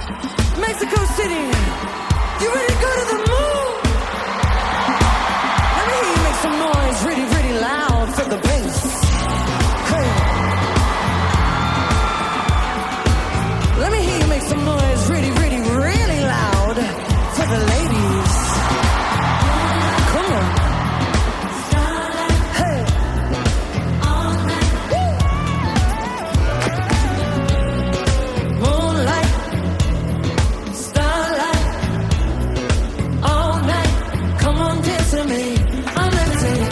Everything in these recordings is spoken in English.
Mexico City, you ready to go to the moon? Let me hear you make some noise really, really loud for the bass. Hey. Let me hear you make some noise really, really, really loud for the ladies. Come on. Hey. Moonlight, starlight, all night. Come on, dance with me. I'm levitating.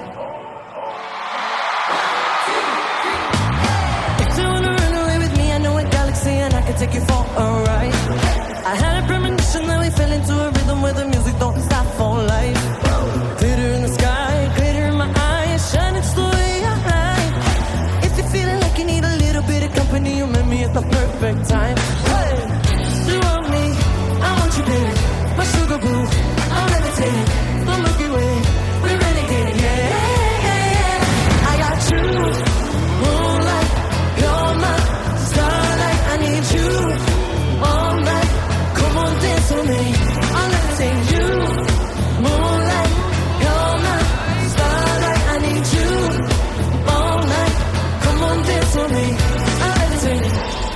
If you wanna run away with me, I know a galaxy and I can take you for a ride. I had a premonition that we fell into a rhythm where the music don't stop for life. Glitter in the sky, glitter in my eyes, shining so high. If you're feeling like you need a little bit of company, you met me at the perfect time. Hey, you want me, I want you, baby. My sugar boo, I'm levitating. The Milky Way, we're renegading, yeah. I got you, moonlight, you're my starlight. I need you all night. Come on, dance with me. I'm levitating you, moonlight, you're my starlight. I need you all night. Come on, dance with me. I'm levitating.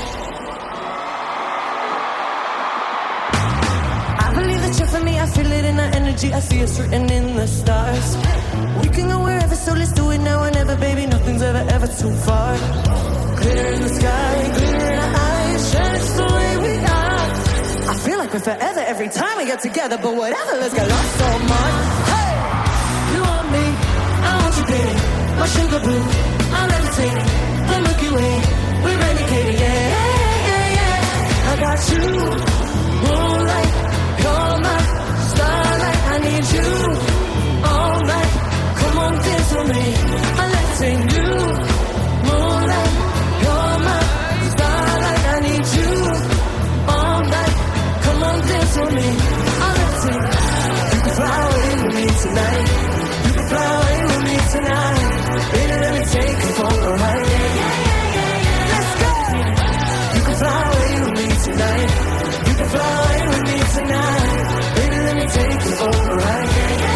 I believe that you're for me. I feel it in our energy. I see us written in the stars. We can go wherever, so let's do it now or never, baby. Nothing's ever too far. Glitter in the sky, glitter in our eyes, shining the way we are. I feel like we're forever every time we get together, but whatever, let's get lost so much. Hey, you want me, I want you, baby. My sugar boo, I'm levitating. The Milky Way, we're renegading, yeah. I got you, moonlight, you're my starlight. I need you all night. Come on, dance with me. I'm levitating you, moonlight, you're my starlight. I need you all night. Come on, dance with me. I'm levitating. You can fly away with me tonight. You can fly away with me tonight. Baby, let me take you for a ride. Let's go. You can fly away with me tonight. You can fly away with me tonight. Baby, let me take you for a ride.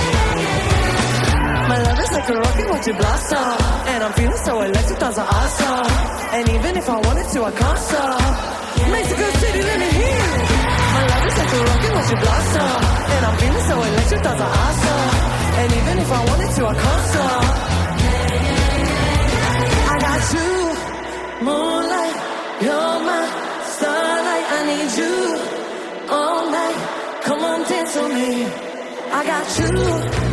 My love is like a rocket, watch it blossom. And I'm feeling so electric, thoughts are awesome. And even if I wanted to, I can't stop. Mexico City, let me hear you. My love is like a rocket, watch it blossom. And I'm feeling so electric, thoughts are awesome. And even if I wanted to, I can't stop. I got you, moonlight, you're my starlight. I need you all night. Come on, dance with me. I got you.